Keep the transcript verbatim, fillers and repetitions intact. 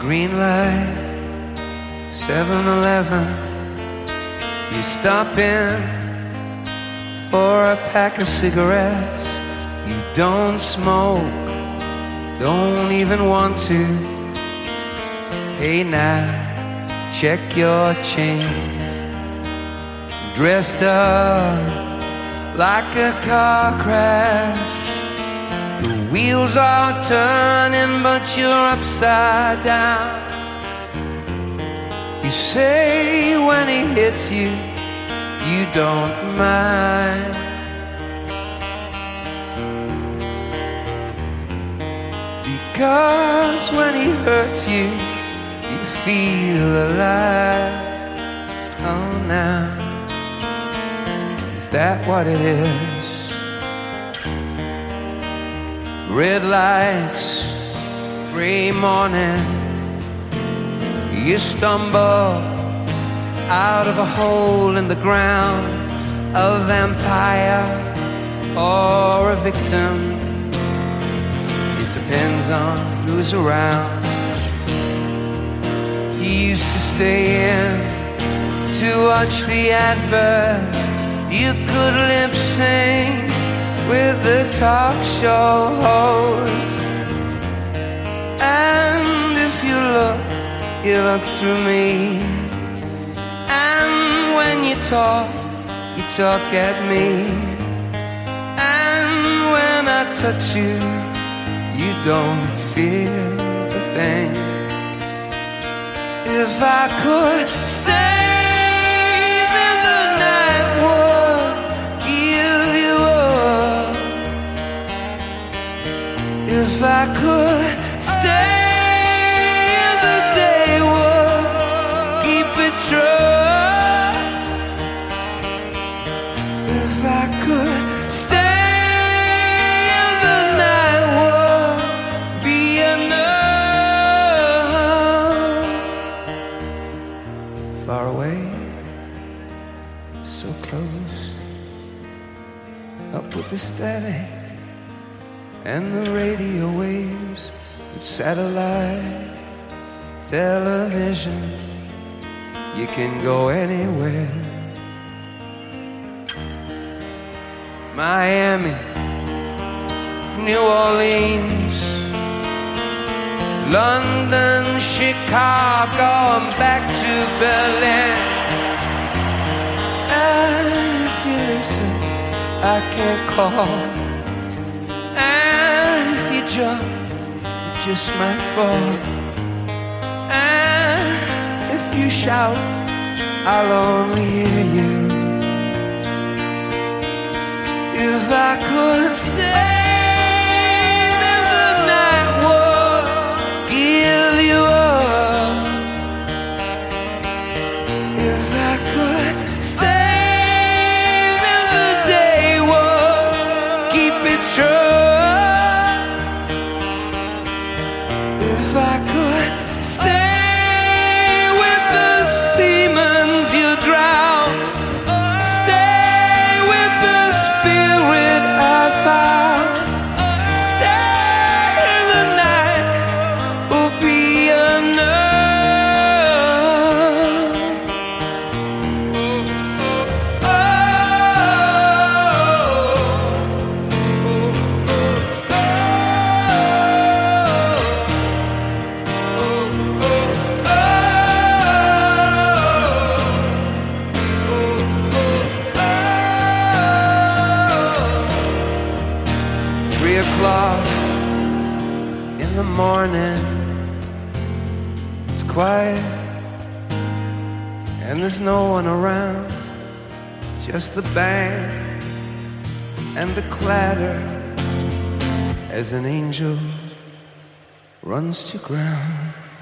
green light, seven eleven. You stop in for a pack of cigarettes. You don't smoke, don't even want to. Hey now, check your chain. Dressed up like a car crash. The wheels are turning, but you're upside down. You say when he hits you, you don't mind. Because when he hurts you, you feel alive. Oh, now, is that what it is? Red lights, gray morning. You stumble out of a hole in the ground, a vampire or a victim. It depends on who's around. You used to stay in to watch the adverts. You could lip sync with the talk show host. And if you look, you look through me. And when you talk, you talk at me. And when I touch you, you don't feel a thing. If I could stay in the night world, give you up. If I could stay in the day world, keep its trust. If I could stay in the night world, be enough. Far away, so close, up with the static and the radio waves, with satellite television. You can go anywhere. Miami, New Orleans, London, Chicago, and back to Berlin. And if you listen, I can't call. And if you jump, you just might fall. And if you shout, I'll only hear you. If I could stay in the night world, give you up. If I could stay in the day world, keep it trust. If I could stay with the demons you drown, stay with the spirit I found, stay in the night will be enough. Oh, three o'clock in the morning, it's quiet and there's no one around, just the bang and the clatter as an angel runs to ground.